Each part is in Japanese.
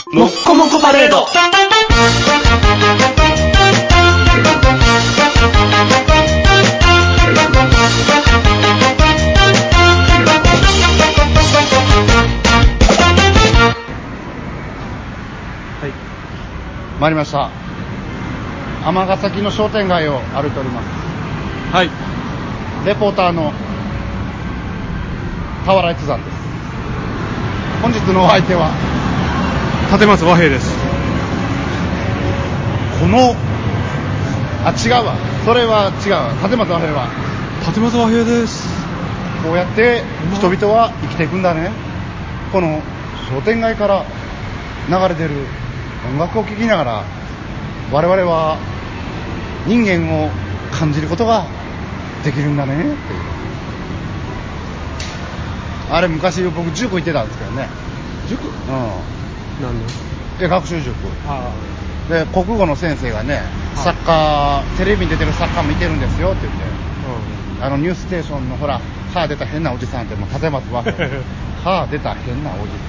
もっこもこパレード。 参りました。尼崎の商店街を歩いております。 はい。 レポーターの俵越山です。本日のお相手は立松和平です。 違うわ。それは違うわ。立松和平は立松和平です。 こうやって人々は生きていくんだね。この商店街から流れてる音楽を聴きながら我々は人間を感じることができるんだねっていう。あれ昔僕塾行ってたんですけどね。 塾？うん。何の？ 学習塾。 ああ。で国語の先生がね、サッカーテレビに出てるサッカー見てるんですよって言って、ニュースステーションのほら歯出た変なおじさんってもう立松和平歯出た変なおじさん。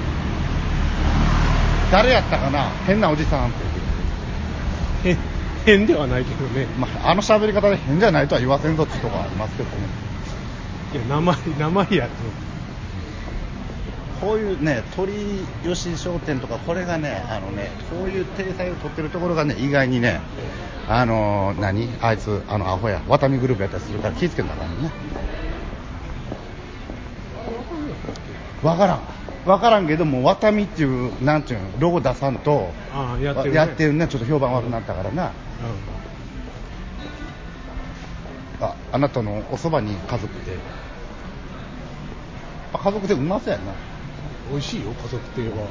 誰やったかな、変なおじさんって言って。変ではないけどね。 まあ、あの喋り方で変じゃないとは言わせんぞってとこありますけどね。 いや、生やと。 こういうね、鳥吉商店とか、これがね、こういう体裁を取ってるところがね、意外にね、あいつ、アホや、ワタミグループやったりするから気ぃつけんだからね。わからんけども、ワタミっていう、なんていうの、ロゴ出さんと、 やってるね、ちょっと評判悪くなったからな。あなたのおそばに家族で。家族でうまそうやな。 美味しいよ、家族亭は。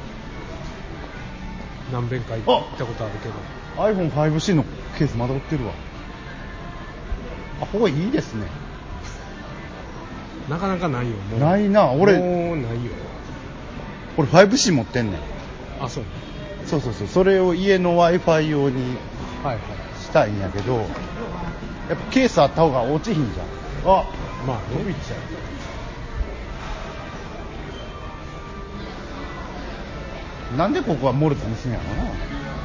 何遍か行ったことあるけど。 iPhone5C のケースまだ売ってるわ。ここいいですね。 なかなかないよ。もうないな。俺もうないよ。 俺 5C 持ってんねん。 あ、そう。 そう。それを家の Wi-Fi 用にしたいんやけど、やっぱケースあった方が落ちひんじゃん。まあね。飛びちゃう。なんでここはモルツにすんやろな。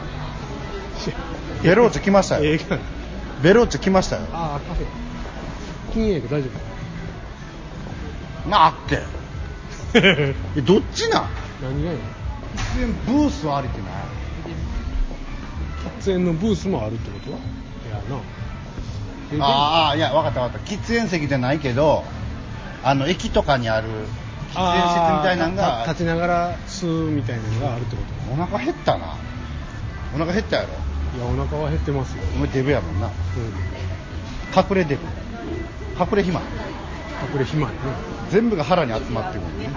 ベローチェ来ましたよ。ベローチェ来ましたよ。 カフェ。禁煙大丈夫？ なあっけ。どっちなん？ 何がやねん。 喫煙ブースありってない？ 喫煙のブースもあるってこと？いやな。いや、わかった。喫煙席じゃないけど、駅とかにある喫煙室みたいなのが立ちながら吸うみたいなのがあるってこと？ お腹減ったな。お腹減ったやろ？ いや、お腹は減ってますよ。 お前デブやもんな。隠れデブ。隠れ肥満ね。全部が腹に集まってくるね。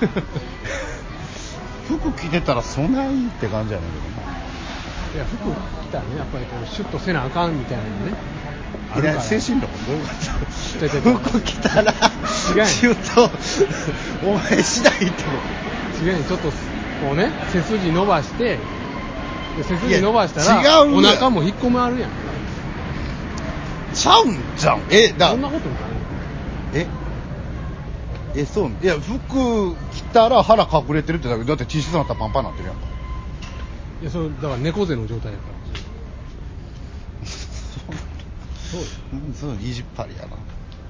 服着てたらそないって感じやねんけどな。 いや、服着たらね、やっぱりこうシュッとせなあかんみたいなのね。 あるから。精神論どういうこと？服着たらシュッとお前しないってこと？ 違うね、ちょっとこうね、背筋伸ばして、背筋伸ばしたらお腹も引っ込まるやん。 ちゃうんじゃん。 そんなことない。 そう。いや、服着たら腹隠れてるってだけど、だって T シャツになったらパンパンになってるやんか。 いや、それだから猫背の状態やから。 そう意地っ張りやな。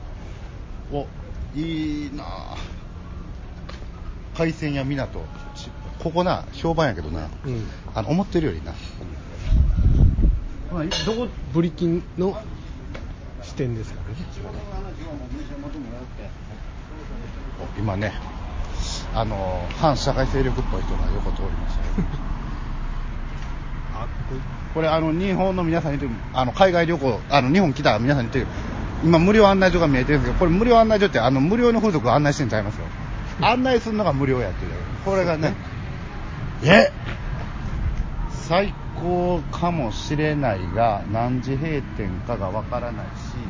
いいなぁ。海鮮や港。ここな、評判やけどな。思ってるよりな。 どこ？ブリキンの支店ですからね。 今ね、反社会勢力っぽい人が横通りました。これ日本の皆さんに言って海外旅行日本来た皆さんに言って今無料案内所が見えてるんですけど、これ無料案内所って無料の風俗を案内してんちゃいますよ。案内するのが無料やっていう。これがね、最高かもしれないが何時閉店かがわからないし、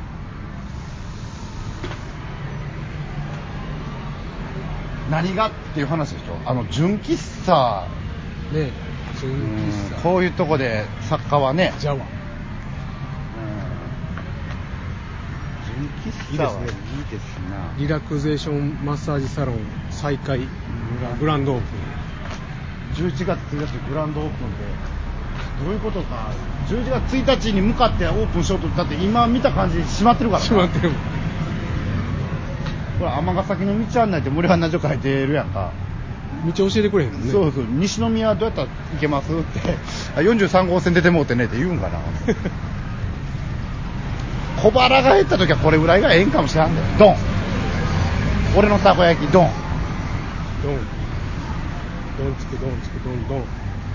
何がっていう話でしょ。純喫茶ね、純喫茶、 こういうとこで作家はね、 ジャワ、 純喫茶はいいですな。 リラクゼーションマッサージサロン再開がグランドオープン。 11月1日グランドオープンでどういうことか。11月1日に向かってオープンしようと。だって今見た感じ閉まってるからな。 閉まってる。 これ尼崎の道案内って森花所書いてるやんか。 道教えてくれへんもんね。 そうそう。西宮どうやったら行けますって43号線出てもうてねって言うんかな。小腹が減った時はこれぐらいがええんかもしれんで。ドン。俺のたこ焼きドン。 ドン。ドンつくドンつくドンドン。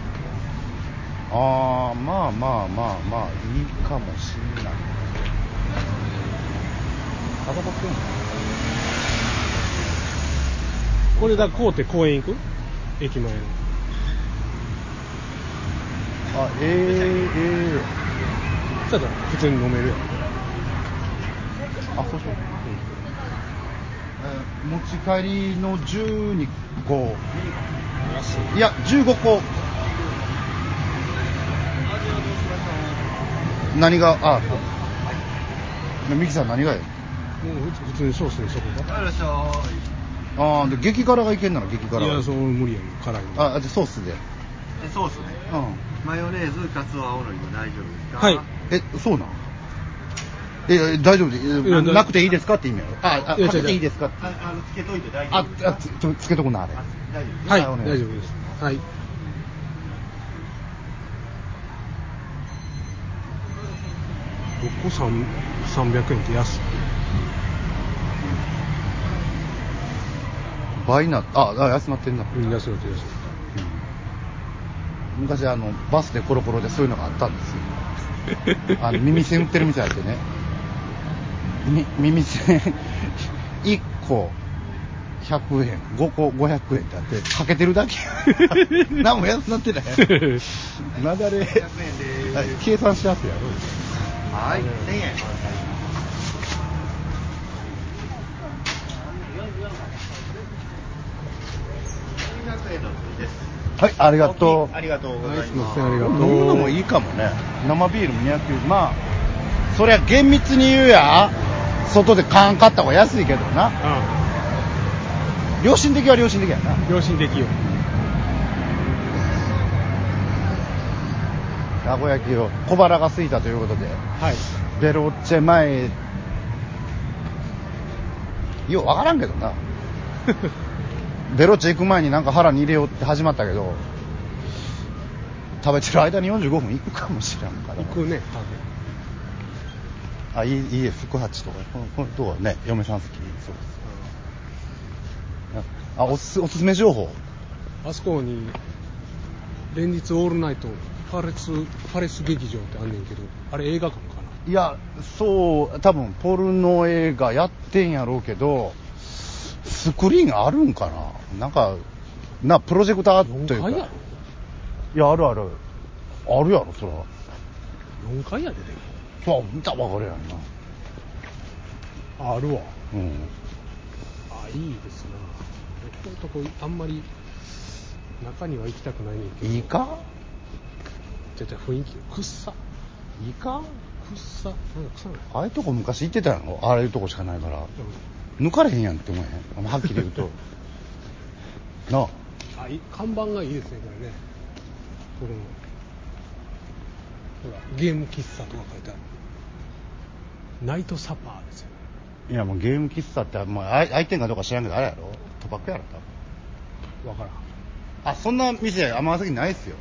ああ、まあまあまあまあいいかもしんない。タバコ吸うんだ。 これだ、こうって公園行く？駅前の。 あ、 ちょっと普通に飲めるやん。 あ、そうしよう。持ち帰りの12個。いや、15個。何が、あ、ミキさん何がよ。 もう普通にソースにしとこうか。 ああ、で激辛がいけんなら激辛。 いや、そう無理やん、辛いの。 あ、じゃソースで。 ソースね。 うん。 マヨネーズ、カツオ、青のりは大丈夫ですか？ はい。 そうなん？大丈夫で、なくていいですかって意味やろ。かけていいですかって。 つけといて大丈夫。 つけとこな、あれ。 大丈夫。はい、大丈夫です。はい。6個300円って安い。 倍な、安なってんな。 安なって安い。 昔バスでコロコロでそういうのがあったんですよ。耳栓売ってる店あってね。耳栓1個100円、5個500円ってあって、かけてるだけ。何も安なってない。なだれ、計算しやすいやろ。 はい、1000円。 はい、ありがとう。 ありがとうございます。 すいません、ありがとう。 飲むのもいいかもね。生ビールも200円。まあ、そりゃ厳密に言うや、外で缶買った方が安いけどな。良心的は良心的やな。 良心的よ。 たこ焼きを小腹が空いたということで、 はい。 ベロッチェ前、ようわからんけどな。ベロッチェ行く前になんか腹に入れようって始まったけど、食べてる間に45分行くかもしれんから。 行くね、多分。 いいです、福八とか、このとこはね、嫁さん好きそうです。おすすめ情報。 あそこに連日オールナイトパレス劇場ってあんねんけど、あれ映画館かな？ いや、そう多分ポルノ映画やってんやろうけど、スクリーンあるんかな。なんかプロジェクターというか。 4階やろ？ いや、あるやろそら。 4階やで。 そう見たらわかるやんな。 あるわ。 うん。 いいですな。こういうとこあんまり中には行きたくないねんけど。 いいか？ じゃ雰囲気くっさ。 いいか？ くっさ。なんか臭ない。 ああいうとこ昔行ってたやろ。ああいうとこしかないから。抜かれへんやんって思えへん。はっきり言うと。なあ。 看板がいいですね、これね。このほらゲーム喫茶とか書いてある。ナイトサパーですよ。 いやもうゲーム喫茶ってもう開いてんかどうか知らんけどあれやろ。賭博やろ多分。 わからん。 そんな店尼崎ないっすよ。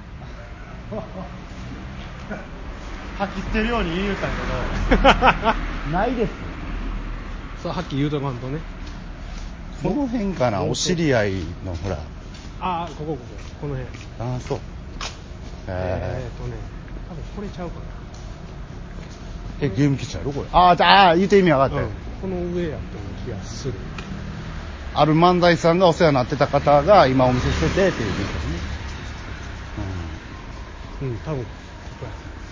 吐き捨てるように言うたけどないです。 さあはっきり言うとかんとね。 この辺かな、お知り合いのほら。 この辺。 そう。 多分これちゃうかな。 ゲーム喫茶やろこれ。言うて意味分かったよ。 この上やったような気がする。 ある漫才さんがお世話になってた方が今お店しててっていうことですね。 多分ここ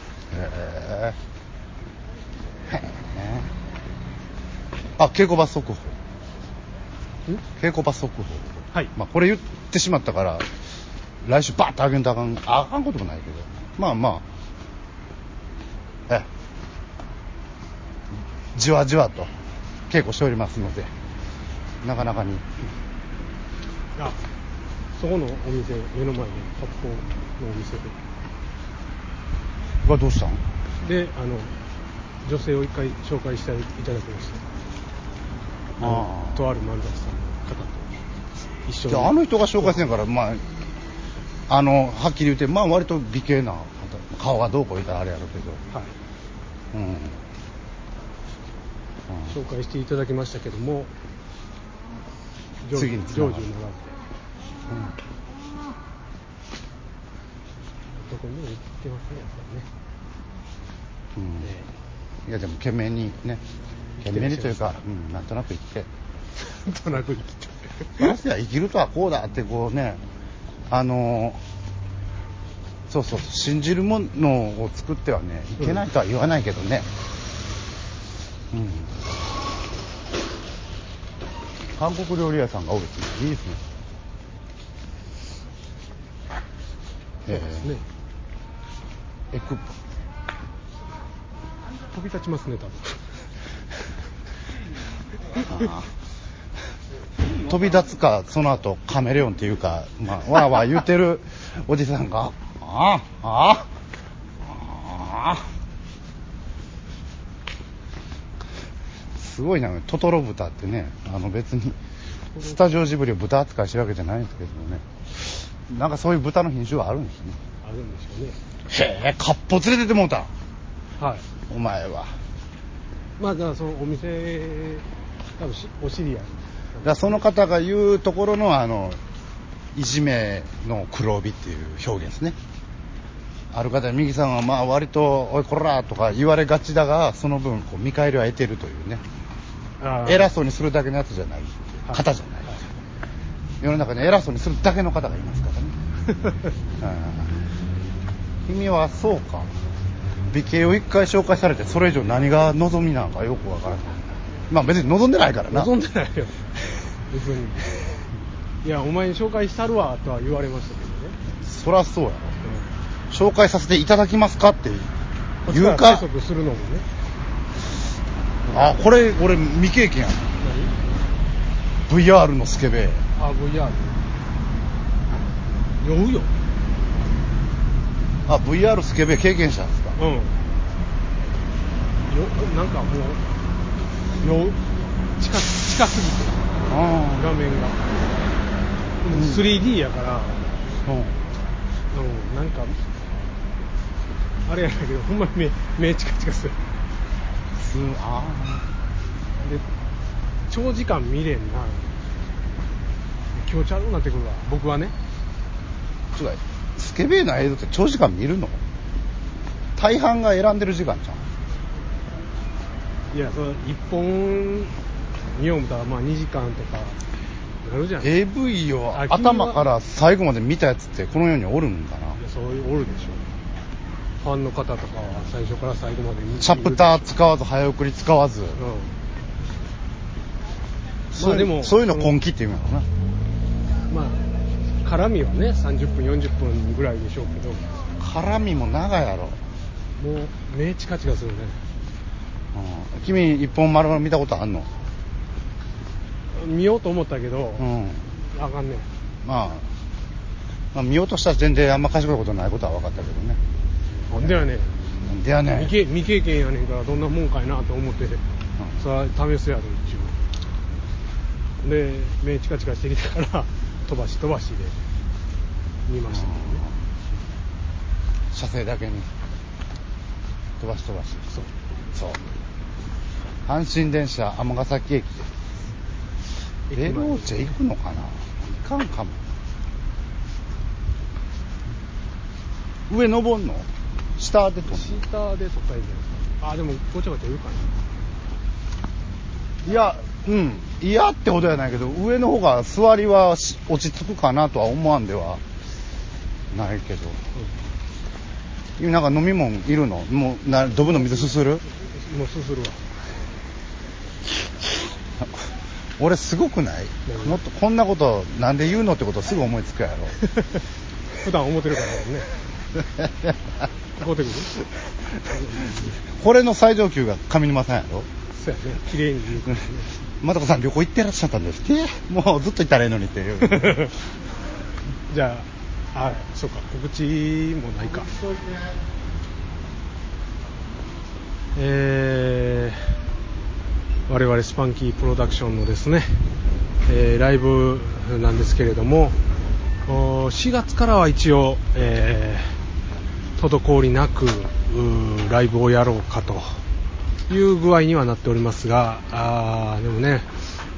や。稽古場速報。稽古場速報。 はい。 これ言ってしまったから来週バッとあげんとあかんこともないけど、じわじわと稽古しておりますので、なかなかにそこのお店、目の前で発泡のお店で。 はどうしたん？ で、女性を一回紹介していただきました。とある漫才師さんの方と一緒に。 じゃあの人が紹介してんから、まあ、はっきり言って、まあ割と美形な、顔がどうこう言ったらあれやろうけど。 はい。 うん。 紹介していただきましたけども、 次に成就ならずで。どこにも行ってますね、やっぱりね。 いやでも懸命にね、懸命にというか、なんとなく生きて。 なんとなく生きて。 私は生きるとはこうだってこうね、そうそう、信じるものを作ってはね、いけないとは言わないけどね。韓国料理屋さんが多いですね。いいですね。 そうですね。飛び立ちますね、多分。 飛び立つか、その後カメレオンっていうか、まあ、わーわー言ってるおじさんが、すごいな、トトロ豚ってね、別にスタジオジブリを豚扱いしてるわけじゃないんですけどね、なんかそういう豚の品種はあるんですね。 あるんでしょうね。 へえ、カッポ連れてってもうた。 はい。 お前は。 まあだからそのお店、多分お知り合い。だからその方が言うところのいじめの黒帯っていう表現ですね。ある方、右さんはまあ割とおいこらとか言われがちだが、その分こう見返りは得てるというね。偉そうにするだけのやつじゃない、方じゃない、世の中に偉そうにするだけの方がいますからね。君はそうか、美形を一回紹介されてそれ以上何が望みなのかよくわからない。まあ別に望んでないからな。 望んでないよ別に。いやお前に紹介したるわとは言われましたけどね。 そりゃそうやろ、紹介させていただきますかって言うか。 催促するのもね。 これ俺未経験や。何 VR のスケベ。 VR 酔うよ。 VR スケベ経験者ですか。 なんかもう酔う。近すぎて画面が、3D やから、なんかあれやけどほんまに目チカチカする。で長時間見れんな。気持ち悪くなってくるわ僕はね。 違う、スケベな映像って長時間見るの？大半が選んでる時間じゃん。 いやそれ1本見よう思ったらまあ2時間とかなるじゃん。 AV を頭から最後まで見たやつってこの世におるんかな。 いやそういうおるでしょ。ファンの方とかは最初から最後まで見てチャプター使わず早送り使わず、まあでもそういうの根気って言うんやろな。 まあ絡みはね30分40分ぐらいでしょうけど、 絡みも長いやろ。 もう目チカチカするね。 君一本丸々見たことあんの？ 見ようと思ったけど、あかんねん。 まあ見ようとしたら全然あんま賢いことないことは分かったけどね。 なんでやねん。 なんでやねん。 未経験やねんからどんなもんかいなと思って、それは試すやろ一応。で目チカチカしてきたから飛ばしで見ましたけどね。 射精だけに飛ばし。そう阪神電車尼崎駅でベローチェ行くのかな。行かんかも。上登んの？下で撮るの？ 下で撮ったらいいんじゃないですか。でもごちゃごちゃ言うかな。 いや嫌ってほどやないけど、上の方が座りは落ち着くかなとは思わんではないけど、なんか飲み物いるの？もうドブの水すする？ もうすするわ。 俺すごくない？もっとこんなことなんで言うのってことすぐ思いつくやろ。 普段思ってるからね。こうてくる。 これの最上級が上沼さんやろ。 そうやね。綺麗に言うからね。 またこさん旅行行ってらっしゃったんですって。もうずっと行ったらいいのにっていう。 じゃあ、そうか、告知もないか。我々スパンキープロダクションのですね、ライブなんですけれども、4月からは一応、滞りなくライブをやろうかという具合にはなっておりますが、でもね、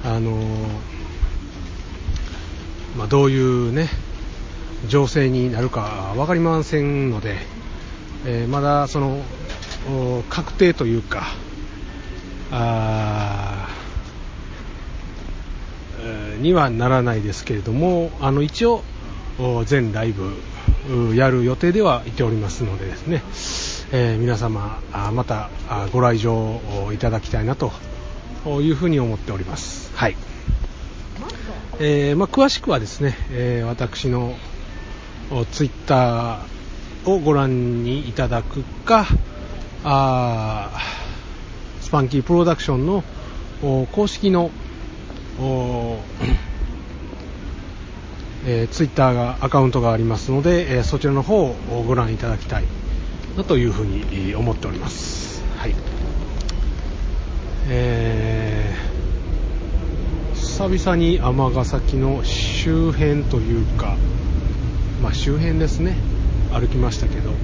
どういうね情勢になるか分かりませんので、まだその確定というかにはならないですけれども、一応全ライブやる予定ではいておりますのでですね、皆様またご来場いただきたいなというふうに思っております。はい。詳しくはですね、私のツイッターをご覧にいただくか、スパンキープロダクションの公式のツイッターアカウントがありますので、そちらの方をご覧いただきたいなというふうに思っております。はい。久々に尼崎の周辺というか、周辺ですね、歩きましたけど、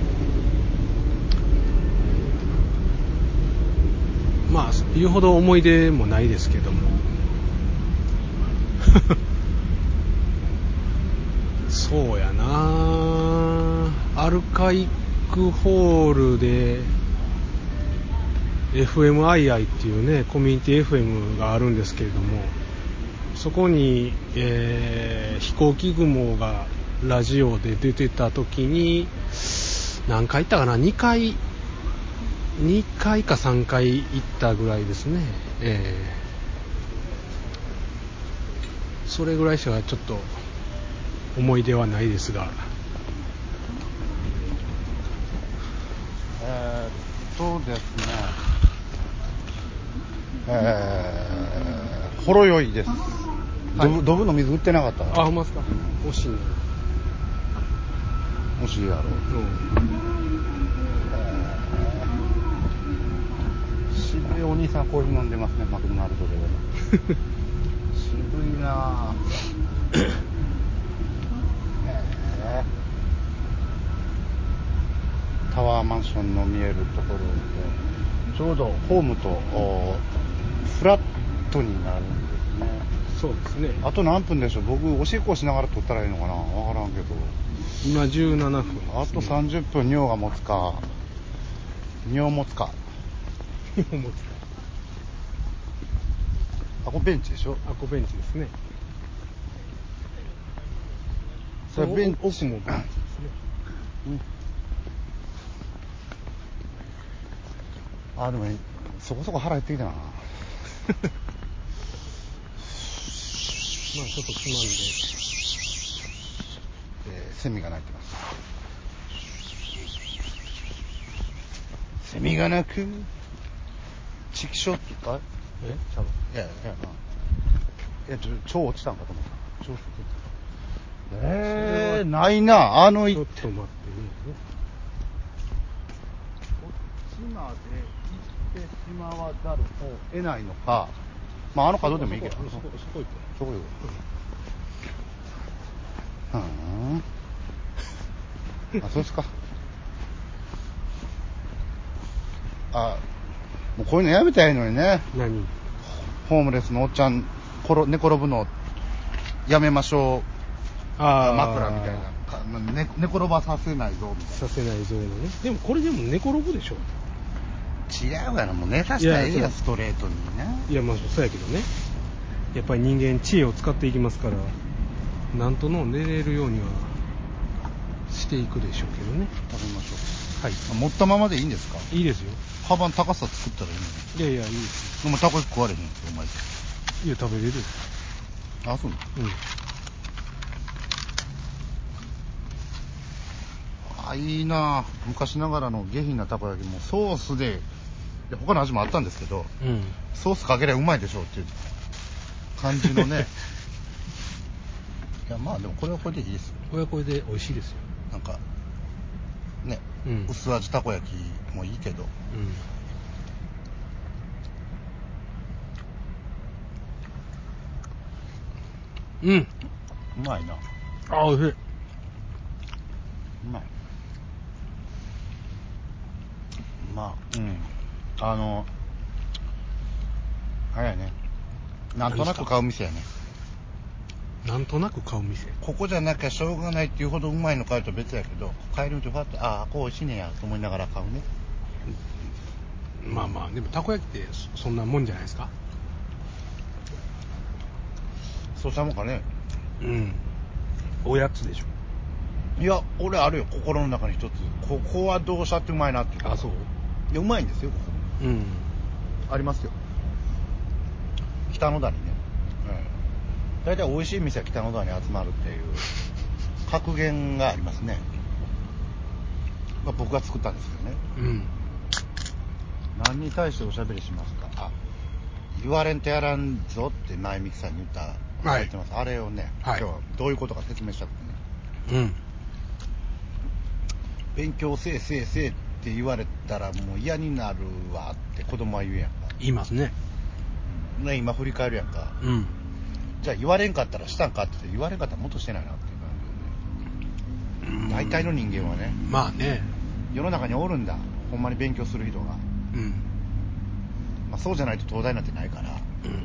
言うほど思い出もないですけどもそうやな、アルカイックホールで FMII っていうねコミュニティ FM があるんですけれども、そこに、飛行機雲がラジオで出てた時に何回行ったかな、2回か3回行ったぐらいですね。それぐらいしかちょっと思い出はないですが、 ですね、ほろ酔いです。ドブの水売ってなかった。 ほんまですか。惜しいね。 惜しいやろ。渋いお兄さんコーヒー飲んでますね、マクドナルドで。渋いなタワーマンションの見えるところでちょうどホームとフラットになるんですね。 そうですね。 あと何分でしょう。僕おしっこしながら撮ったらいいのかな、わからんけど。 今17分、ね、 あと30分尿が持つか尿持つか尿持つか。 あ、これベンチでしょ。 あ、これベンチですね。 それベンチ、 奥もベンチですね。 あ、でもそこそこ腹減ってきたな。 ちょっとつまんで、 セミが鳴いてます。セミが鳴くチキショーって言った？ちゃう。いや超落ちたんかと思った。超落ちた。ないな。 ちょっと待ってね。こっちまで行ってしまわざるを得ないのか。あの角でもいいけど。そこ行こう。そこ行こう。そうですか。もうこういうのやめたらいいのにね。 何？ ホームレスのおっちゃん寝転ぶのやめましょう。枕みたいな。寝転ばさせないぞみたいな。 させないぞのね。でもこれでも寝転ぶでしょ。 違うやろ、もう寝させたらいいや、ストレートにね。 いやそうやけどね。やっぱり人間知恵を使っていきますから、なんとの寝れるようにはしていくでしょうけどね。 食べましょう。 はい。 持ったままでいいんですか？いいいですよ。 幅の高さ作ったらいいの？ いやいいですよ。でもタコ食われへんよ、お前。 いや、食べれる。 あ、そう。いいな。昔ながらの下品なたこ焼きもソースで、他の味もあったんですけど、ソースかけりゃうまいでしょうっていう感じのね。 やまあでもこれはこれでいいですよ。 これはこれで美味しいですよ。 なんかね、薄味たこ焼きもいいけど、うまいな。 あ、美味しい。 うまい。まああれやね、なんとなく買う店やね。 なんとなく買う店。 ここじゃなきゃしょうがないっていうほどうまいの買うと別やけど、買えるとファって、ああこう美味しいねやと思いながら買うね。 まあまあでもたこ焼きってそんなもんじゃないですか。 そうしたもんかね。 おやつでしょ。 いや俺あるよ、心の中に一つ、ここはどうしたってうまいなって。 あ、そう。 いやうまいんですよここ。ありますよ、北野田にね。大体美味しい店は北野田に集まるっていう格言がありますね。まあ、僕が作ったんですけどね。何に対しておしゃべりしますか。あ、言われんとやらんぞって前ミキさんに言ってます。あれをね、今日はどういうことか説明したくてね。勉強せえって言われたらもう嫌になるわって子供は言うやんか。 言いますね。 ね、今振り返るやんか。じゃあ言われんかったらしたんかって言って、言われんかったらもっとしてないなっていう感じでね。大体の人間はね。 まあね。 世の中におるんだ。ほんまに勉強する人が。まあそうじゃないと東大なんてないから。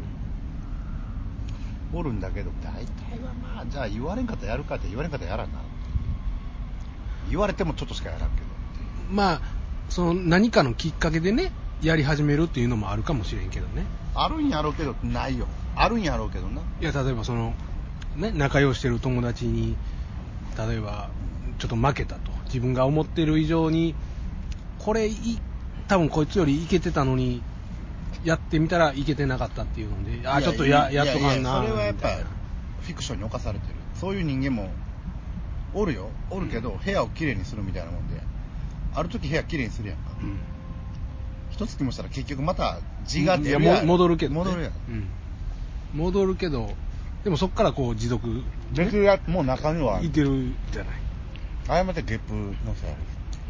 おるんだけど、大体はまあ、じゃあ言われんかったらやるかって言われんかったらやらんな。言われてもちょっとしかやらんけど。 まあ、その何かのきっかけでね、やり始めるっていうのもあるかもしれんけどね。 あるんやろうけど、ないよ。あるんやろうけどな。 いや、例えばその、ね、仲良してる友達に、例えば、ちょっと負けたと。自分が思ってる以上に、これ、多分こいつよりいけてたのに、やってみたらいけてなかったっていうので、ちょっとやっとかんな。 それはやっぱ、フィクションに侵されてる。そういう人間も、おるよ。おるけど、部屋をきれいにするみたいなもんで、ある時部屋きれいにするやんか。一月もしたら結局また字が出るやん。 戻るけど、ね。 戻るやん。 戻るけど、でもそっからこう持続、ね。 別にもう中には。 いけるじゃない。 誤ってゲップのせある。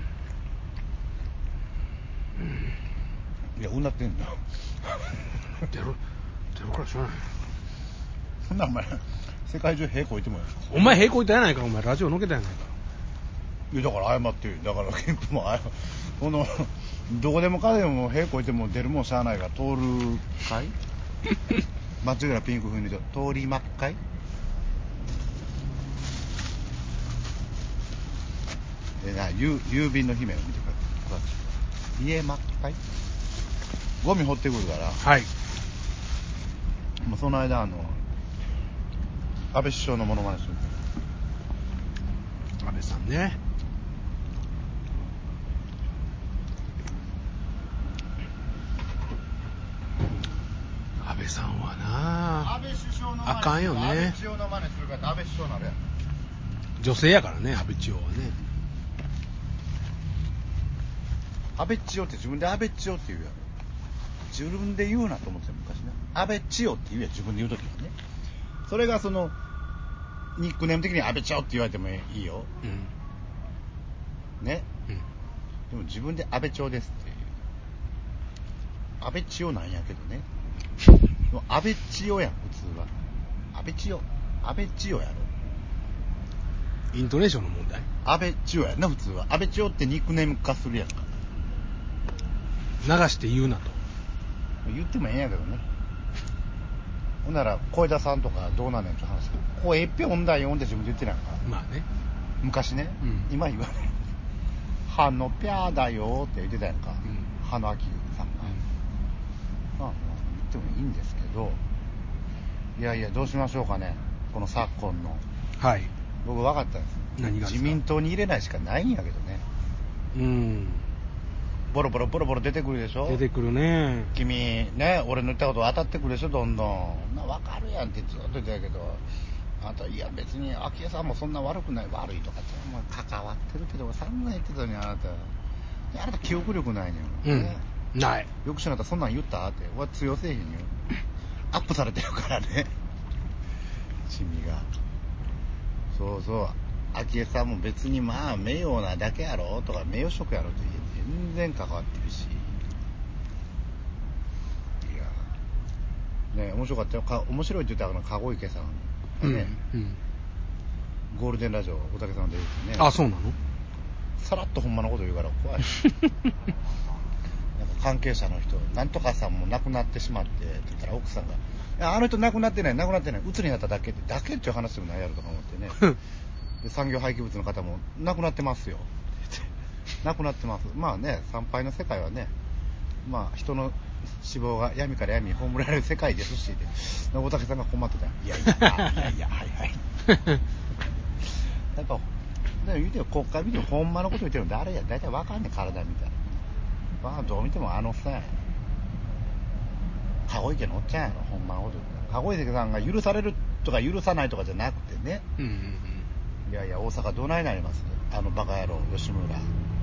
いや、うなってんだ。 出るからしょうがない。 そんなお前、世界中平こいてもやる。 お前平こいたやないか、お前ラジオのけたやないか。 いや、だから謝ってよ。だからゲップもこの、どこでもかでも平こいても出るもんしゃあないから、通るかい松浦ピンク風に言うと、通りまっかい郵便の姫を見てください。家まっかいゴミ掘ってくるから。 はい。 もうその間、安倍首相のモノマネする。 安倍さんね。安倍さんはな、 安倍首相のあかんよね。 安倍千代の真似するから安倍首相なるやん。 女性やからね、安倍千代はね。 安倍千代って自分で安倍千代って言うやろ。自分で言うなと思ってた昔ね。安倍千代って言うやん、自分で言うときにね。それがそのニックネーム的に安倍千代って言われてもいいよ。ね。でも自分で安倍千代ですっていう。安倍千代なんやけどね。でも安倍千代やん、普通は。安倍千代やろ。 イントネーションの問題。 安倍千代やんな、普通は。安倍千代ってニックネーム化するやんか。 流して言うなと。 言ってもええんやけどね。ほんなら小枝さんとかどうなんねんって話。こう一票音大読んで自分で言ってないのか。 まあね。 昔ね、今言われる。歯のぴゃーだよって言ってたやんか。歯の秋さんが。まあ言ってもいいんですけど、いやいやどうしましょうかね、この昨今の。 はい。 僕分かったんです。 何がですか。 自民党に入れないしかないんやけどね。ボロボロ出てくるでしょ。 出てくるね。 君ね、俺の言ったこと当たってくるでしょ、どんどん。分かるやんってずっと言ってたけど、あなた、いや別に昭恵さんもそんな悪くない、悪いとかって、もう関わってるけど、散々言ってたのに、あなた記憶力ないねん、ね。 ない。 よくしなかったらそんなん言ったって、俺通用せえへんよ。アップされてるからね、シミが。 そうそう。昭恵さんも別にまあ名誉なだけやろとか名誉職やろと全然関わってるし。いやね、面白かったよ。面白いって言ったら籠池さんがね、ゴールデンラジオおたけさんで言うてね。 あ、そうなの？さらっとほんまのこと言うから怖い。なんか関係者の人、なんとかさんも亡くなってしまってって言ったら奥さんが、いやあの人亡くなってない、鬱になっただけっていう話でもないやろとか思ってね。で産業廃棄物の方も亡くなってますよ。亡くなってます。まあね、参拝の世界はね、まあ人の死亡が闇から闇に葬られる世界ですし、大竹さんが困ってた。いや、はいはい。なんか言うてよ、国会見てもほんまのこと言ってるの誰や、大体わかんねえ、体見たら。まあどう見てもあのさ、籠池のおっちゃんやろ、ほんまのこと言って。籠池さんが許されるとか許さないとかじゃなくてね。いやいや、大阪どないなります？あのバカ野郎、吉村。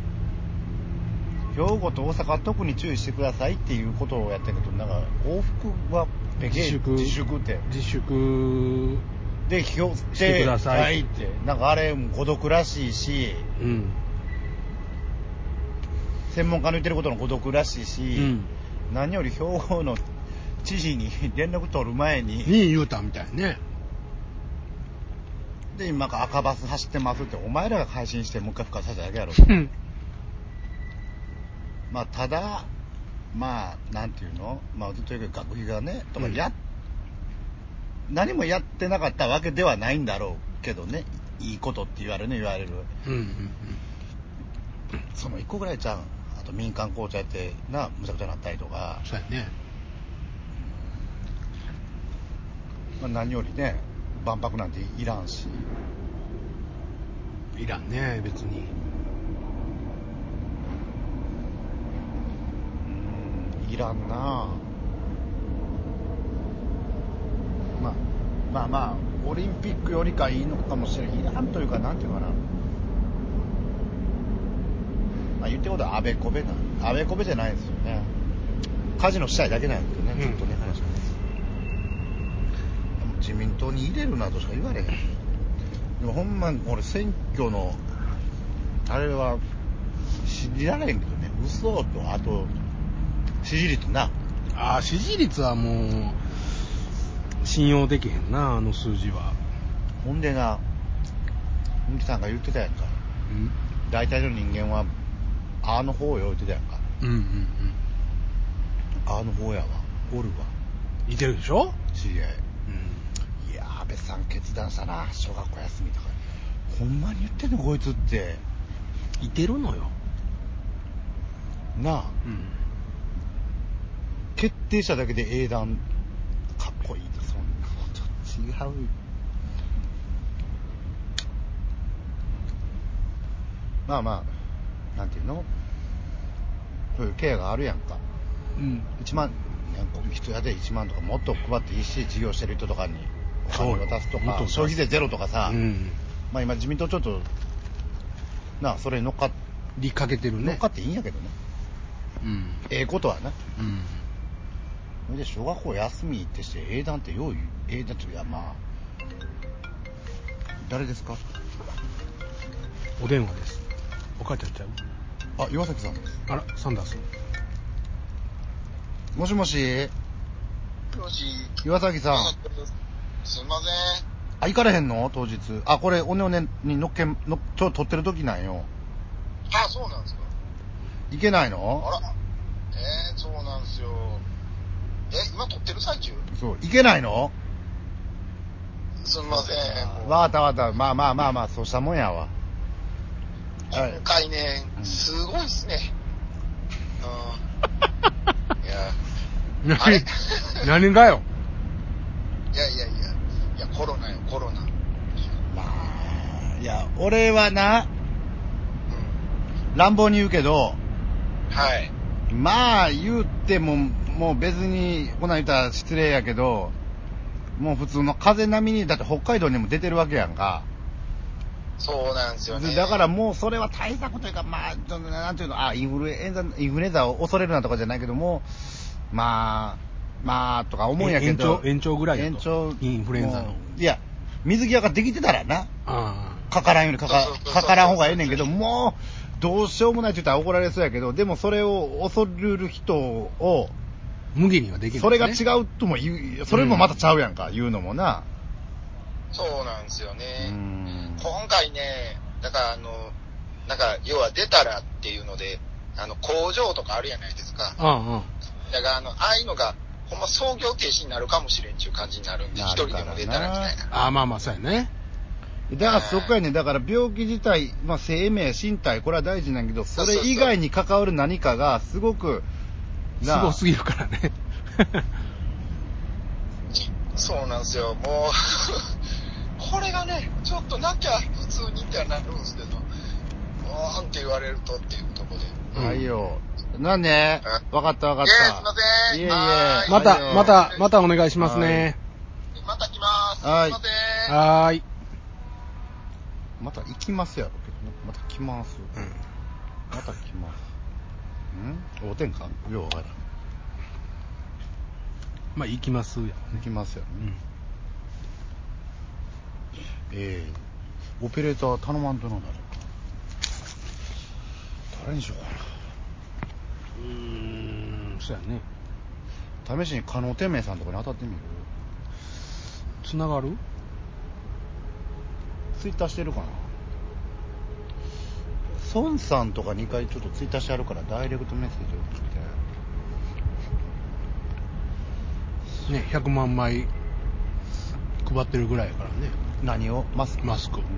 兵庫と大阪は特に注意してくださいっていうことをやってるけど、なんか往復は自粛って自粛でしてくださいって、なんかあれも孤独らしいし、専門家の言ってることの孤独らしいし、何より兵庫の知事に連絡取る前に言うたみたいね。 で今赤バス走ってますって、お前らが配信してもう一回復活させただけやろ。まあただまあなんていうの、まあずっと言うけど学費がねとか何もやってなかったわけではないんだろうけどね、いいことって言われる、その1個ぐらいちゃう。あと民間紅茶やってな、むちゃくちゃなったりとか。 そうやね。 まあ、何よりね、万博なんていらんし。 いらんね、別に。 いらんな。まあオリンピックよりかいいのかもしれない。いらんというか、なんていうかな、まあ言ってることはあべこべじゃないですよね。カジノしたいだけなんですけどね、ずっとね、話が。自民党に入れるなとしか言われへん。でもほんま俺選挙のあれは信じられへんけどね、嘘と、あと支持率な。 支持率はもう信用できへんな、あの数字は。 ほんでな、ミキさんが言ってたやんか。大体の人間はあの方よ言ってたやんか。あの方やわ、おるわ。 いてるでしょ、 知り合い。いや安倍さん決断したな、小学校休みとか。ほんまに言ってんのこいつって。 いてるのよなあ、決定しただけで英断かっこいいって、そんなこと違う。まあなんていうの、そういうケアがあるやんか。1万人やで1万とかもっと配っていいし、事業してる人とかにお金を渡すとか、消費税ゼロとかさ、まあ今自民党ちょっとなあ、それに乗っかりかけてるね。 乗っかっていいんやけどね。ええことはな。それで小学校休みってして英断ってよう言う。英断って、いやまあ誰ですか？ お電話です。お母ちゃんちゃう？ あ、岩崎さんです。 あら、サンダース。 もしもし。 もし。 岩崎さん。 すいません。 あ、行かれへんの当日。あ、これおねおねにちょっと撮ってる時なんよ。 あ、そうなんですか。 行けないの？ あら。そうなんですよ。今撮ってる最中？ そう、行けないの？ すみません。 わかった。まあ、そうしたもんやわ。 今回ね、すごいっすね。いや。 何がよ。 いや、コロナ。 まあ、いや、俺はな、乱暴に言うけど、 はい。 まあ、言うても、もう別に、こんなん言ったら失礼やけど、もう普通の風邪並みに、だって北海道にも出てるわけやんか。 そうなんですよね。 だからもうそれは対策というか、まあ、なんていうの、インフルエンザを恐れるなとかじゃないけども、まあ、とか思うんやけど。 延長ぐらいやと。 延長。 インフルエンザの。 いや、 水際ができてたらな、 あかからんようにかからん方がええねんけど、 そうもう、どうしようもないって言ったら怒られそうやけど、でもそれを恐れる人を、 無限にはできない、 それが違うとも言う、それもまたちゃうやんか、言うのもな。 そうなんですよね。 今今回ね、だからなんか、要は出たらっていうので、工場とかあるやないですか。だからああいうのが、ほんま操業停止になるかもしれんっていう感じになるんで、一人でも出たらみたいな。 まあ、そうやね。 だからそこやね、だから病気自体、まあ生命、身体、これは大事なんやけど、それ以外に関わる何かがすごく、 すごすぎるからね。 そうなんですよ。もう、これがね、ちょっとなきゃ普通にってはなるんですけど、ーんって言われるとっていうところで。 はいよ。なんでわかった。 すいません。 いえいえ。 またお願いしますね。 また来ます。 はいすいません。 はーい。 また行きますやろけどね。また来ます。また来ます。おてんかようわからん。 まあ、行きますや。 行きますよね。オペレーター頼まんとな、誰にしようかな。 そうやね。 試しに加納天明さんとかに当たってみる？ つながる？ ツイッターしてるかな。孫さんとか2回ちょっとツイッターしてあるからダイレクトメッセージ送ってね、100万枚配ってるぐらいやからね。 何を？マスク。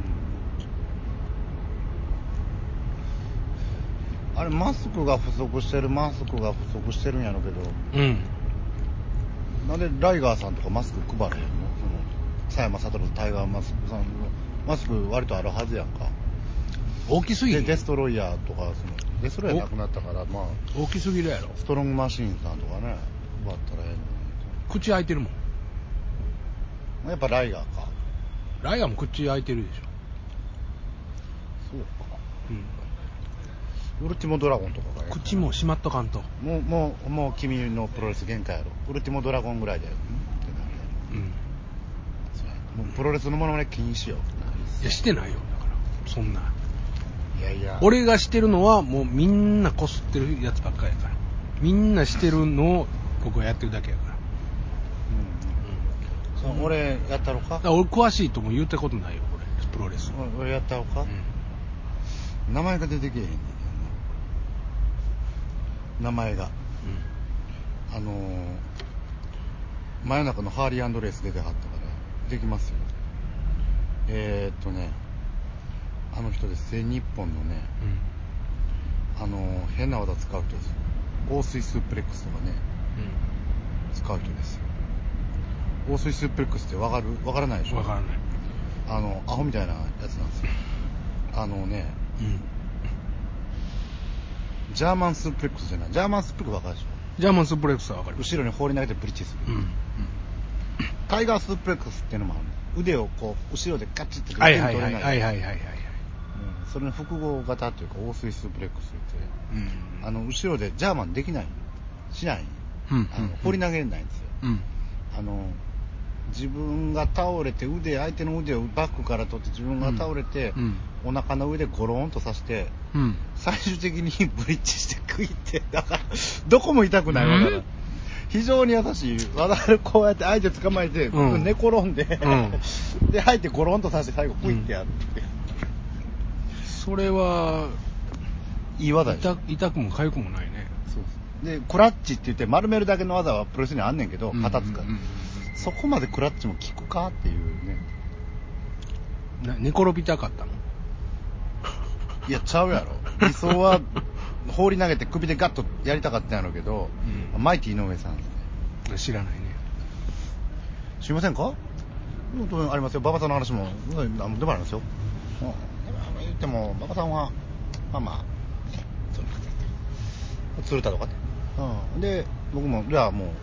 あれマスクが不足してるんやろうけど、なんでライガーさんとかマスク配れへんの？佐山悟とタイガーマスクさんのマスク割とあるはずやんか。 大きすぎる。 デストロイヤーとかデストロイヤーなくなったから、まあ大きすぎるやろ。 ストロングマシーンさんとかね配ったらええのに。 口開いてるもん。 やっぱライガーか。 ライガーも口開いてるでしょ。 そうか。ウルティモドラゴンとかが口も閉まっとかんと。 もう君のプロレス限界やろ。ウルティモドラゴンぐらいでってなるやろ。そうや。もうプロレスのものまね禁止よ。 いや、してないよ。だからそんな。 いや俺がしてるのはもうみんなこすってるやつばっかりやから。みんなしてるのを僕はやってるだけやから。 俺やったろか。 だから俺詳しいとも言ったことないよ。俺プロレス。 俺やったろか。名前が出てけえへんねん。名前が。真夜中のハーリー&レース出てはったからできますよ。あの人です。全日本のね、変な技使う人ですよ。大水スープレックスとかね、使う人ですよ。大水スープレックスってわからないでしょ。 わからない。 アホみたいなやつなんですよ。ジャーマンスープレックスじゃない。ジャーマンスープレックスわかるでしょ。 ジャーマンスープレックスはわかる。 後ろに放り投げてブリッジする。タイガースープレックスっていうのもある。腕をこう後ろでガチッと取れない。それの複合型というか大水スープレックスって、後ろでジャーマンできないしない、放り投げないんですよ。自分が倒れて相手の腕をバックから取って自分が倒れて、お腹の上でゴロンとさして、最終的にブリッジしてクイってだからどこも痛くないわから、非常に優しい。こうやって相手捕まえて、寝転んで、で相手ゴロンとさして最後クイってやるって、 それはいい技でしょ。 痛くも痒くもないね。 そうです。でクラッチって言って丸めるだけの技はプロレスにはあんねんけど、肩つかそこまでクラッチも効くかっていうね。 寝転びたかったの？ いやちゃうやろ。理想は放り投げて首でガッとやりたかったんやろうけど、マイティ井上さんですね。 知らないね。 知りませんか？ありますよ。馬場さんの話も何でもありますよ。言っても馬場さんはまあ鶴田とかね。で僕もじゃあもう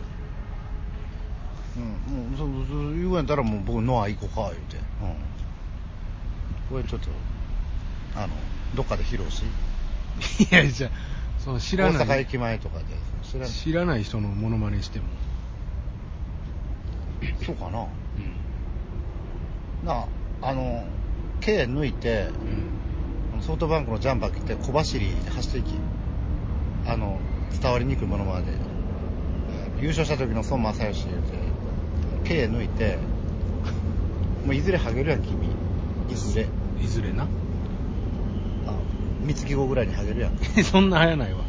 そう言うんやったらもう僕ノア行こうか言うて、これちょっとどっかで披露し。 いやじゃあその知らない大阪駅前とかで知らない人のモノマネしてもそうかな。 K 抜いて、ソフトバンクのジャンパー着て小走りで走っていき、伝わりにくいものまで、優勝した時の孫正義言うて K 抜いて、もういずれハゲるやん君、いずれな、三月後ぐらいにハゲるやんそんな早ないわ、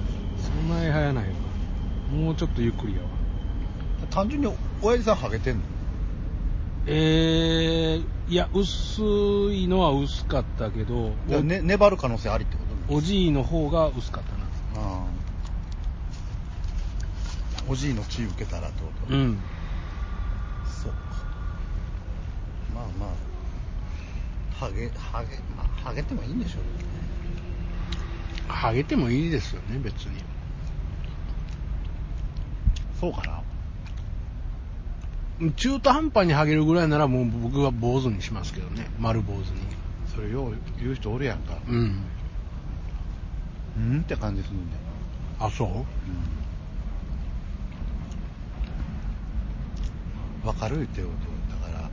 もうちょっとゆっくりやわ。 単純に親父さんハゲてんの？ いや、薄いのは薄かったけど、 粘る可能性ありってこと？ おじいの方が薄かったな。 おじいの血受けたらってこと？そうか。まあハゲてもいいんでしょうけどね。 ハゲてもいいですよね、別に。 そうかな。 中途半端にハゲるぐらいならもう僕は坊主にしますけどね、丸坊主に。 それよう言う人おるやんか。って感じするんだよ。 あ、そう？ わかるってことだから、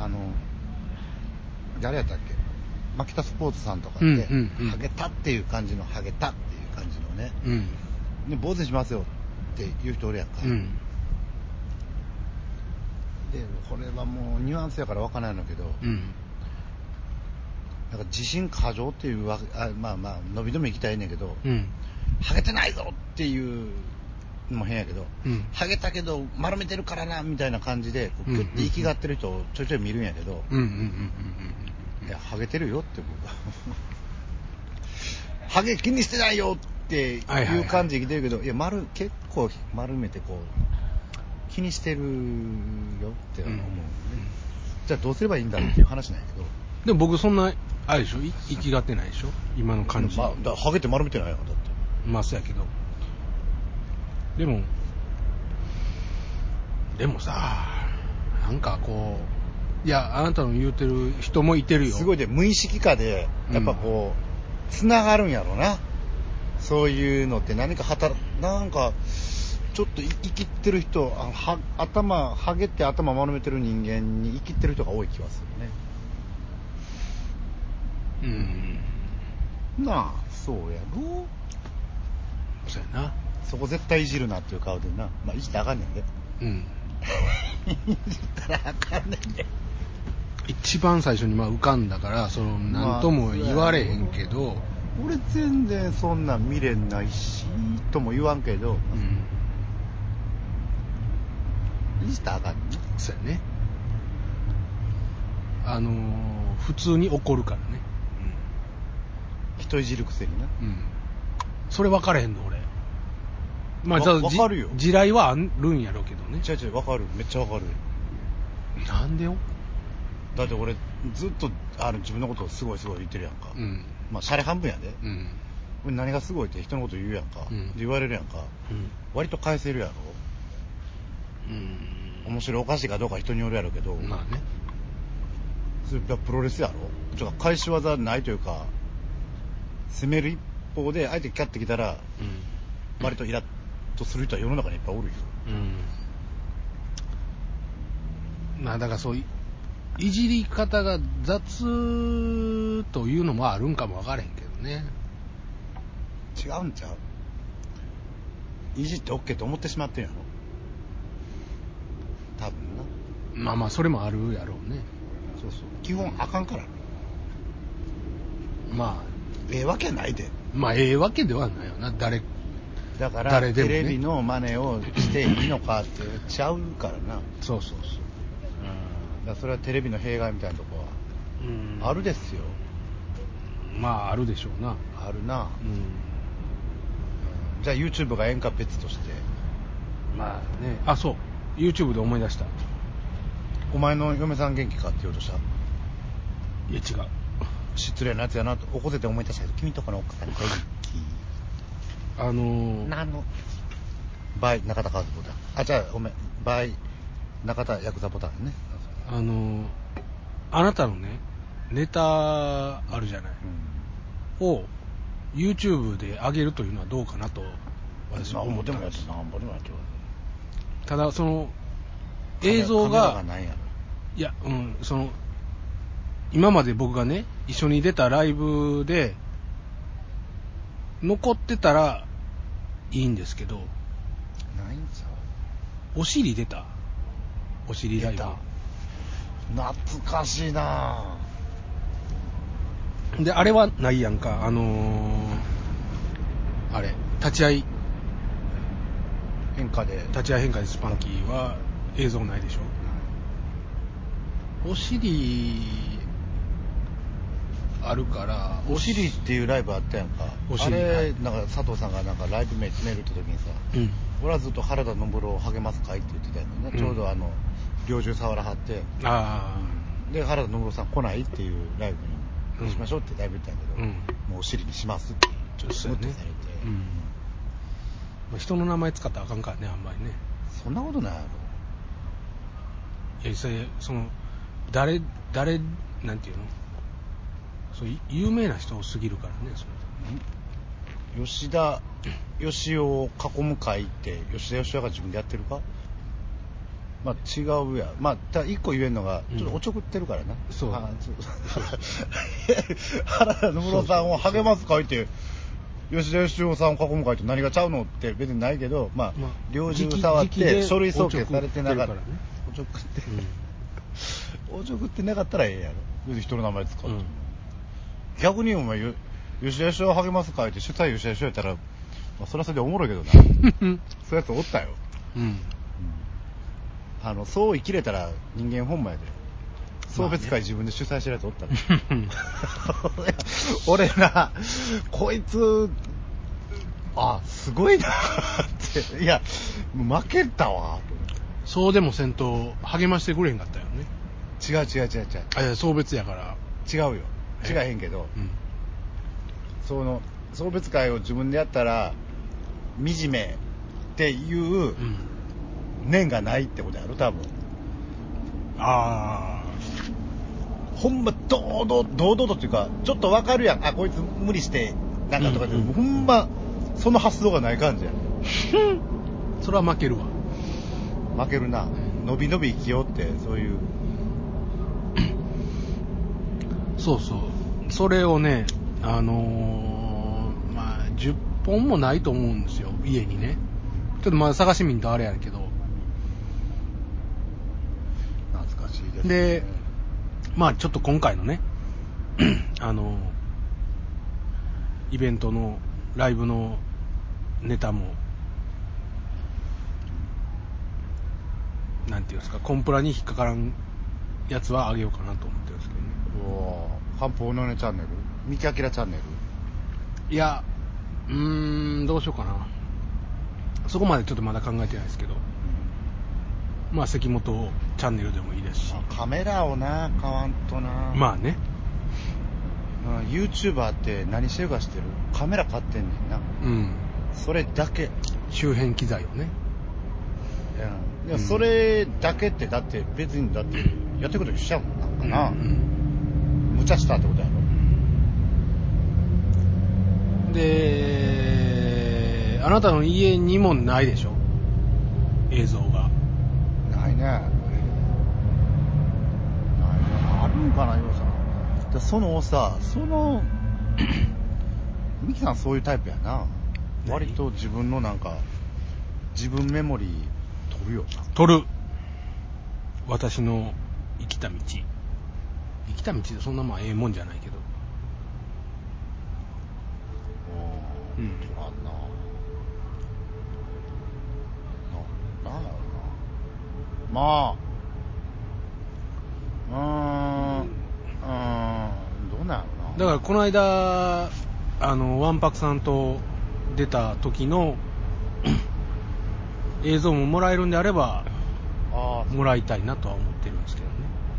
誰やったっけ、牧田スポーツさんとかって、ハゲたっていう感じのハゲたっていう感じのね、で坊主にしますよって言う人おるやんか。でこれはもうニュアンスやから分からないんだけど、なんか自信過剰っていうまあ伸び伸びいきたいねんけど、ハゲてないぞっていうのも変やけど、ハゲたけど丸めてるからなみたいな感じでこうキュッて生きがってる人をちょいちょい見るんやけど、いやハゲてるよって僕はハゲ気にしてないよっていう感じで生きてるけど、いや結構丸めてこう気にしてるよって思うね。じゃあどうすればいいんだっていう話なんやけど、 でも僕そんなあれでしょ、生きがってないでしょ今の感じ。 だハゲて丸めてないよだって。 まあそうやけど、でもさ、なんかこう、いやあなたの言うてる人もいてるよ。 すごいで無意識化でやっぱこうつながるんやろな、そういうのって何かなんかちょっと生きってる人、ハゲて頭丸めてる人間に生きってる人が多い気がするね。なあ、そうやろ。 そうやな。 そこ絶対いじるなっていう顔でな。まあいじったらあかんねんで。いじったらあかんねんで。 一番最初に浮かんだから何とも言われへんけど、 俺全然そんなん未練ないしとも言わんけど、いじったらあかんねんね。 そうやね。普通に怒るからね。 人いじるくせにな。 それ分かれへんの俺。まあ分かるよ。 地雷はあるんやろうけどね。 違う分かる、めっちゃ分かる。 なんでよ。 だって俺ずっと自分のことをすごい言ってるやんか。まあシャレ半分やで。俺何がすごいって人のこと言うやんか。で言われるやんか。割と返せるやろ。面白いおかしいかどうか人によるやろうけど。 まあね。 それプロレスやろ。ちょっと返し技ないというか、攻める一方で相手キャッてきたら、割とイラッとする人は世の中にいっぱいおるよ。 まあだからそういじり方が雑というのもあるんかも分からへんけどね。 違うんちゃう？いじって OK と思ってしまってんやろ多分な。 まあそれもあるやろうね。 そう基本あかんから。 まあええわけないで。 まあええわけではないよな。 だからテレビの真似をしていいのかってちゃうからな。 そう。 だからそれはテレビの弊害みたいなとこはあるですよ。 まああるでしょうな。 あるな。じゃあ YouTube がええんか別として。 まあね。あ、そう YouTube で思い出した。 お前の嫁さん元気かって言おうとした。 いや違う。 失礼なやつやなと起こせて思い出したけど、君とこの奥さん元気。何のバイ中田カードボタン。あ、じゃあごめん、バイ中田ヤクザボタンね。 あなたのねネタあるじゃない、を YouTube で上げるというのはどうかなと私は思ってます。ただその映像がいや、今まで僕がね、一緒に出たライブで、残ってたらいいんですけど、 ないんちゃう？お尻出た？お尻ライブ。 懐かしいなで、あれはないやんか、あれ、立ち会い変化でスパンキーは映像ないでしょ。お尻あるから、 お尻っていうライブあったやんか。あれ、なんか佐藤さんがなんかライブ名決めるって時にさ、俺はずっと原田昇を励ます会って言ってたよね。ちょうど猟銃触らはって、で原田昇さん来ないっていうライブにしましょうってライブ言ったんやけど、もうお尻にしますってちょっとムッとされて、 人の名前使ったらあかんからね、あんまりね。 そんなことないやろ。 いや、誰なんていうの、そう有名な人すぎるからね。 吉田義雄を囲む会って吉田義雄が自分でやってるか。まあ違うや。まあ一個言えるのがちょっとおちょくってるからな。そう。原田昇さんを励ます会って吉田義雄さんを囲む会って何がちゃうのって別にないけど、まあ猟銃触って書類送検されてなかった。おちょくって。おちょくってなかったらええやろ。別に人の名前使っても。逆にお前吉田義雄を励ます会って主催吉田義雄やったら、まあ、それはそれでおもろいけどな。そういうやつおったよ。そう生きれたら人間本間やで。送別会自分で主催してるやつおったね。俺な、こいつすごいなって。いや負けたわ。 そうでもせんと励ましてくれへんかったよね。 違う。 送別やから。 違うよ。違えへんけど、その送別会を自分でやったら惨めっていう念がないってことやろ多分。ほんま堂々とっていうかちょっとわかるやん。こいつ無理してなんかとかで、ほんまその発想がない感じや。 それは負けるわ。 負けるな。伸び伸び生きようってそういう。 そう。それをね、まあ10本もないと思うんですよ、家にね。ちょっとまだ探しみんとあれやけど。 懐かしいですね。 で、まあちょっと今回のね、イベントのライブのネタも、なんていうんですか、コンプラに引っかからんやつはあげようかなと思ってるんですけどね。 漢方のねチャンネル、三木明チャンネル。 いや、どうしようかな。そこまでちょっとまだ考えてないですけど、まあ関本チャンネルでもいいですし。 カメラをな買わんとな。 まあね。 YouTuber って何してるか知ってる？カメラ買ってんねんな。それだけ。 周辺機材をね。 いやそれだけってだって別にだってやってること一緒やもんなんかな。無茶したってことやろ。 で、あなたの家にもないでしょ、映像が。 ないね。あるんかな、よさん。ミキさんそういうタイプやな。割と自分のなんか自分メモリー取るよな。 取る。私の生きた道でそんなまあええもんじゃないけど。 取らんな。なんやろな。まあどうなんやろな。 だからこの間わんぱくさんと出た時の映像ももらえるんであればもらいたいなとは思ってるんですけどね。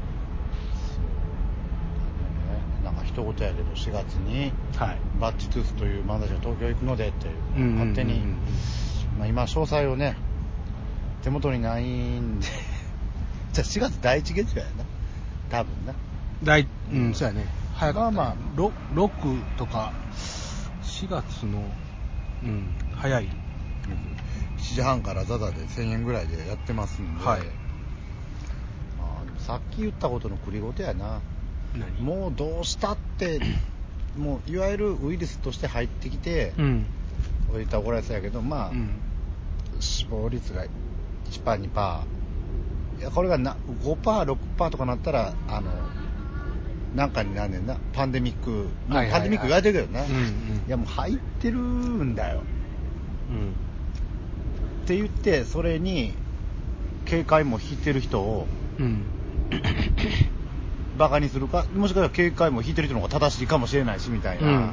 なんか一言やけど4月にバッチトゥースという漫才師が東京行くのでって勝手に、まあ、今詳細をね手元にないんでじゃあ4月第1月曜やな多分な。 そうやね。早かった、ね。 まあ 6とか4月の早い。 7時半からザザで1000円ぐらいでやってますんで、 さっき言ったことの繰り事やな。もうどうしたってもういわゆるウイルスとして入ってきて、そういった怒られそうやけど、まあ、死亡率が 1%、2%、いやこれが5%、6% とかなったらなんかになんねんな、パンデミック、パンデミック言われてるけどな、いやもう入ってるんだよ、って言って、それに警戒も引いてる人を、バカにするか、もしかしたら警戒も引いてる人の方が正しいかもしれないしみたいな、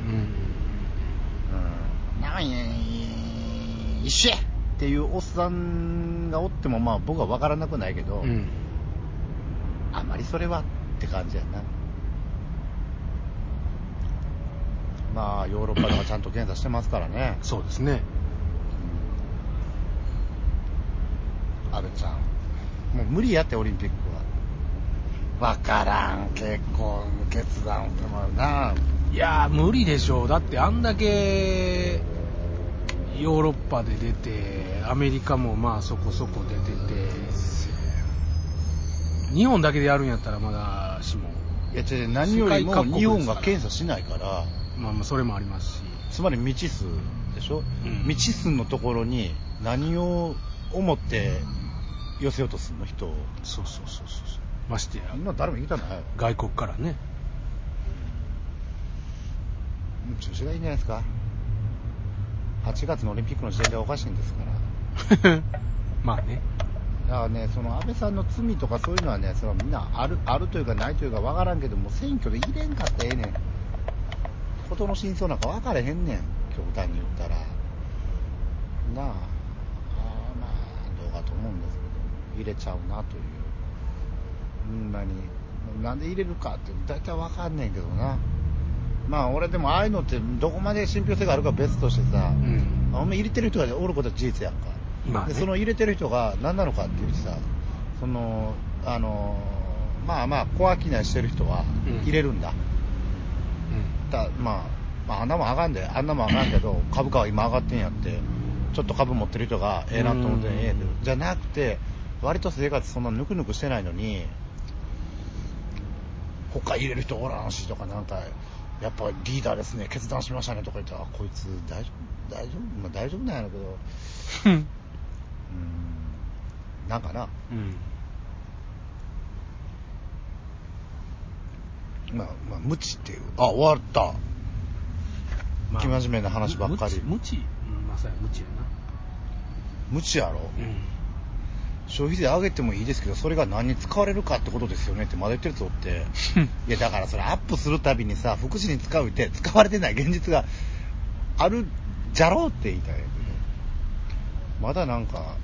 なんや一緒やっていうおっさんがおっても、まあ僕は分からなくないけど、あんまりそれはって感じやな。まあヨーロッパとかちゃんと検査してますからね。 そうですね。 安倍ちゃんもう無理やって、オリンピックは。分からん、結構決断してもな。 いや無理でしょう。だってあんだけヨーロッパで出て、アメリカもまあそこそこ出てて、日本だけでやるんやったらまだしも。 いや違う、何よりも日本が検査しないから。 まあそれもありますし。 つまり未知数でしょ、未知数のところに何を思って寄せようとするの、人を。 そう。ましてや今誰も言いたない、 外国からね。 中止がいいんじゃないですか。8月のオリンピックの時点でおかしいんですからまあね。 だからね、その安倍さんの罪とかそういうのはね、それはみんなあるというかないというか分からんけども、選挙で入れんかったらええねん。事の真相なんか分かれへんねん、極端に言ったらなあ。まあどうかと思うんですけど、入れちゃうなという。なんで入れるかって大体分かんねんけどな。まあ俺でもああいうのってどこまで信憑性があるか別としてさ、お前入れてる人がおることは事実やんか、まあね、でその入れてる人が何なのかっていうさ、そのまあ小商いしてる人は入れるんだ、まああんなもんあかんで、あんなもんあかんけど株価は今上がってんやって、ちょっと株持ってる人がええなと思ってええじゃなくて、割と生活そんなぬくぬくしてないのに他入れる人おらんしとか、なんかやっぱリーダーですね、決断しましたねとか言って、あ、こいつ大丈夫、まあ、大丈夫なんやろうけどなんかな、まあ無知っていう、終わった、生真面目な話ばっかり。 無知まさや無知やな。 無知やろ、消費税上げてもいいですけど、それが何に使われるかってことですよねってまだ言ってる人っていやだからそれアップするたびにさ、福祉に使うって使われてない現実があるじゃろうって言いたいけど、まだなんか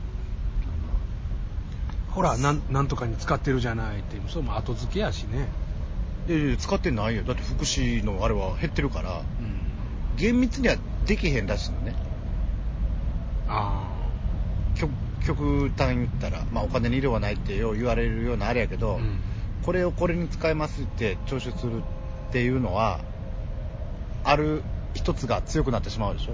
ほらなんとかに使ってるじゃないって、それも後付けやしね。 いや使ってないよ、だって福祉のあれは減ってるから、厳密にはできへんらしいのね。極端言ったら、まあお金に色はないってよう言われるようなあれやけど、これをこれに使いますって徴収するっていうのはある一つが強くなってしまうでしょ。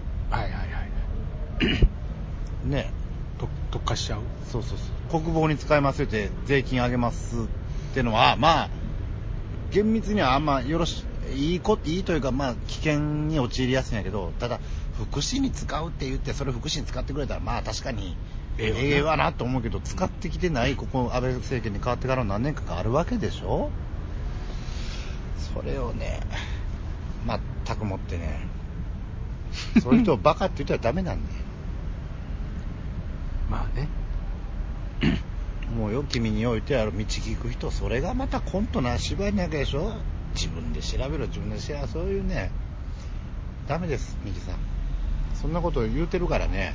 ね、 特化しちゃう。 そう国防に使いますって税金上げますってのは、まあ厳密にはあんまいいというか、まあ危険に陥りやすいんやけど、ただ福祉に使うって言ってそれ福祉に使ってくれたらまあ確かにええわなと思うけど、使ってきてない、ここ安倍政権に変わってからの何年かがあるわけでしょ。それをね全くもってねそういう人をバカって言ったらダメなんだよまあねもうよ、君においてある道聞く人、それがまたコントな芝居なわけでしょ。自分で調べろ、自分で調べろ、そういうね、ダメです、ミキさん。そんなこと言うてるからね、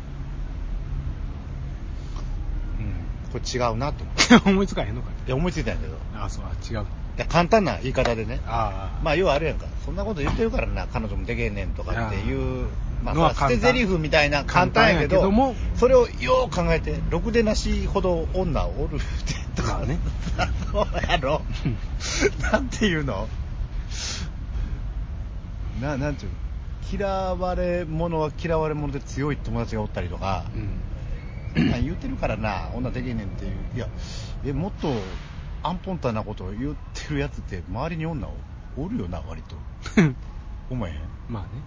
これ違うなと思って思いつかへんのか。 いや思いついたんやけど、 そう違う。 いや簡単な言い方でね、まあ要はあれやんか、そんなこと言ってるからな、彼女もでけへんねんとかっていう、まあ捨て台詞みたいな簡単やけども、それをよう考えて、ろくでなしほど女おるってとかね、そうやろなんていうの、なんていうの、嫌われ者は嫌われ者で強い友達がおったりとか、 言ってるからな、女できんねんっていう。いや、もっとアンポンタなことを言ってるやつって周りに女おるよな、割と。思えへん？ まあね。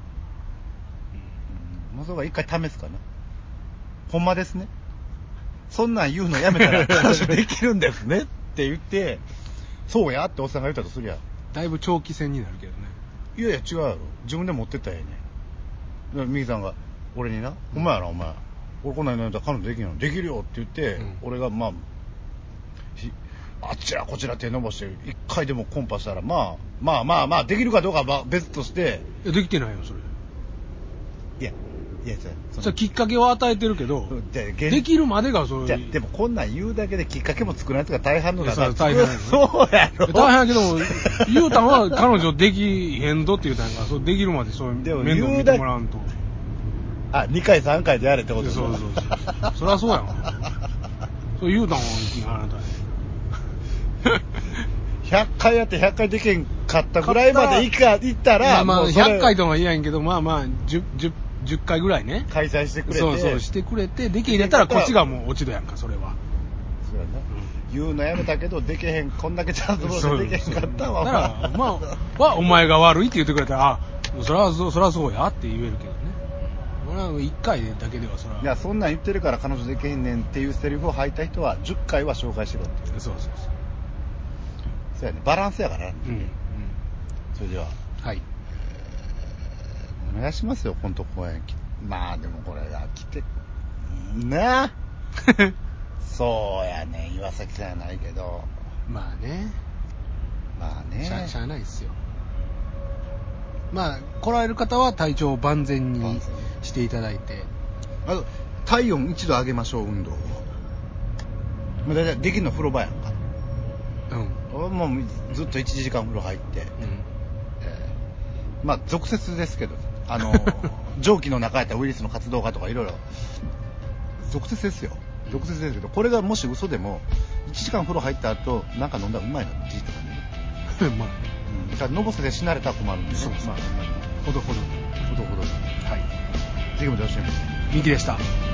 もうそれは一回試すかな。ほんまですね。そんなん言うのやめたら彼女できるんですねって言って、そうやっておっさんが言ったとするやん。 だいぶ長期戦になるけどね。 いやいや違うやろ。自分で持ってったらええねん。右さんが俺にな、お前やろお前。俺こんなん言ったら彼女できるのできるよって言って、俺がまああちらこちら手伸ばして一回でもコンパしたらまあできるかどうかは別として。 いやできてないよそれ。 いやそれきっかけを与えてるけど、できるまでがそれ。 でもこんなん言うだけできっかけも作らないとか大半のだから大半そうやろ。 大半やけども言うたんは彼女できへんとって言うたんやから、それできるまでそう面倒見てもらわんと。 2回3回でやれってことですか。そうそりゃそうやん。そう言うたんはあなた 100回やって100回できへんかったぐらいまでいったら、 まあ100回とは言えんけど、まあ10回ぐらいね開催してくれて、 そうしてくれて、できへんやったらこっちがもう落ち度やんか、それは。 そうやな、言うのやめたけどできへん、こんだけチャンスもできへんかったわ。 だからまあお前が悪いって言ってくれたら、そりゃそうやって言えるけどね。俺は1回だけではそれは。 いや、そんなん言ってるから彼女できへんねんっていうセリフを吐いた人は10回は紹介しろっていう。 そうそうやね、バランスやからね。それでははい、 お願いしますよ、本当公演。まあでもこれが来てなあそうやね、岩崎さんやないけど、 まあねしゃあないっすよ。まあ来られる方は体調を万全にしていただいて、 体温1度上げましょう運動を。だいたいできるの風呂場やんか。もうずっと1時間風呂入って、まあ俗説ですけど、蒸気の中やったらウイルスの活動がとかいろいろ俗説ですよ。俗説ですけど、これがもし嘘でも1時間風呂入った後なんか飲んだらうまいのって事実がね。 まあだからのぼせで死なれたら困るんでね。 そうまあほどほどに。 はい。ぜひもよろしくお願いします。 ミキでした。